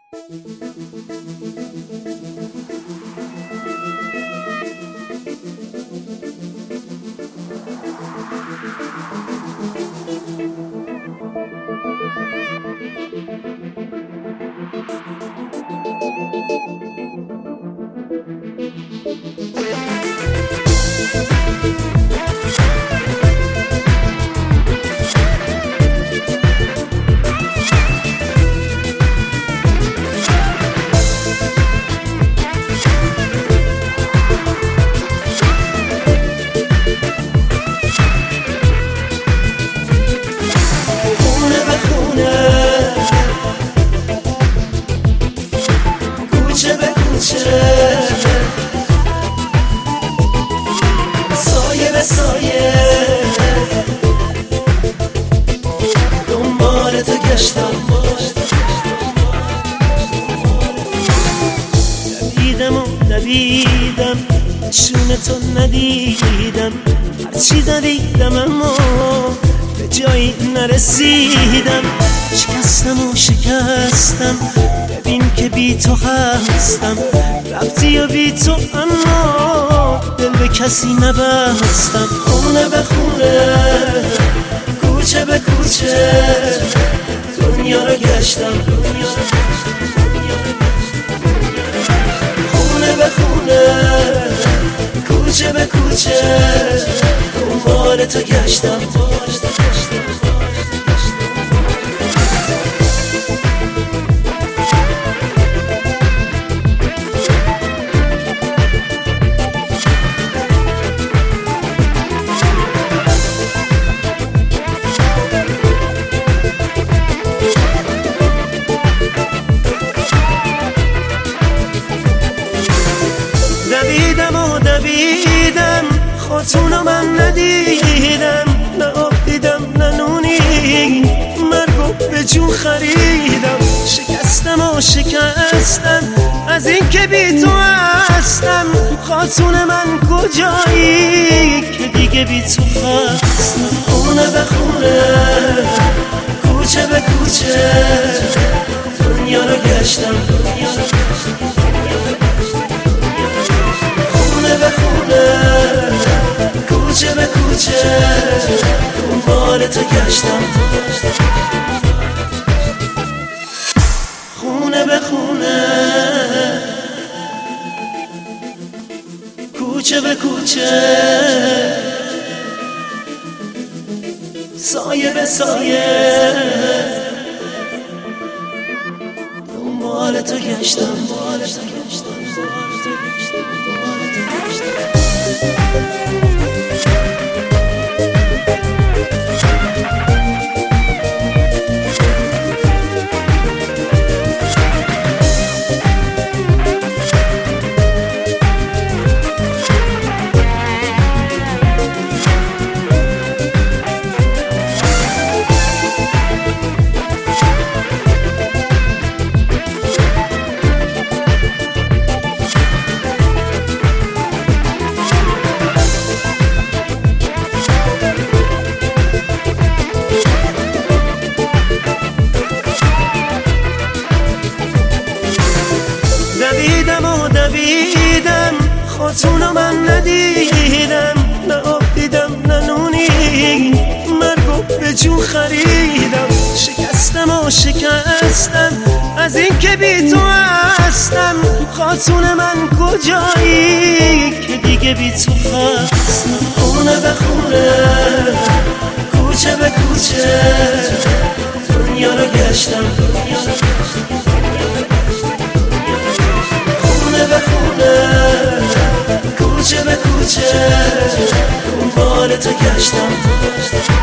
سایه به سایه دنبال تو گشتم، دویدم و دویدم نشون تو ندیدم، هرچی دویدم اما به جایی نرسیدم. شکستم و شکستم ببین که بی تو هستم، رفتی و بی تو اما دل به کسی نبستم. خونه به خونه کوچه به کوچه دنیا رو گشتم، خونه به خونه کوچه به کوچه دنبال تو گشتم. دویدم و دویدم خودتونو من ندیدم، نه آب دیدم نه نونی، مرگو به جون خریدم. شکستم و شکستم از این که بی تو هستم، خاتون من کجایی که دیگه بی تو هستم. خونه به خونه کوچه به کوچه دنیا رو گشتم، خونه به خونه کوچه به کوچه دنبال تو گشتم، خونه به خونه کوچه به کوچه سایه به سایه دنبال تو گشتم. دویدم و دویدم خودتونو من ندیدم، نه آب دیدم نه نونی، مرگو به جون خریدم. شکستم و شکستم از این که بی تو هستم، خاتون من کجایی که دیگه بی تو هستم. خونه به خونه کوچه به کوچه دنیا رو گشتم، خونه به خونه کوچه به کوچه دنبال تو گشتم.